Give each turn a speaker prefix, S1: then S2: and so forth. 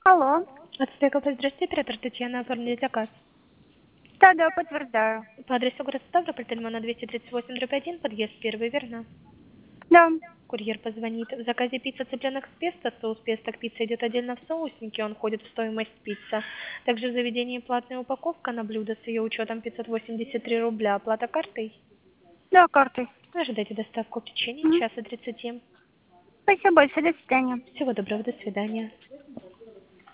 S1: Алло.
S2: Отстегался, здравствуйте, оператор Татьяна, оформили заказ.
S1: Да, подтверждаю.
S2: По адресу город Ставрополь, Тельмана 238/1, подъезд 1, верно?
S1: Да.
S2: Курьер позвонит. В заказе пицца цыпленок с песто, соус песто к пицце идет отдельно в соуснике, он входит в стоимость пицца. Также в заведении платная упаковка на блюдо с ее учетом 583 рубля. Оплата картой?
S1: Да, картой.
S2: Ожидайте доставку в течение
S1: Мгм.
S2: часа 30.
S1: Спасибо большое. До свидания.
S2: Всего доброго, до свидания.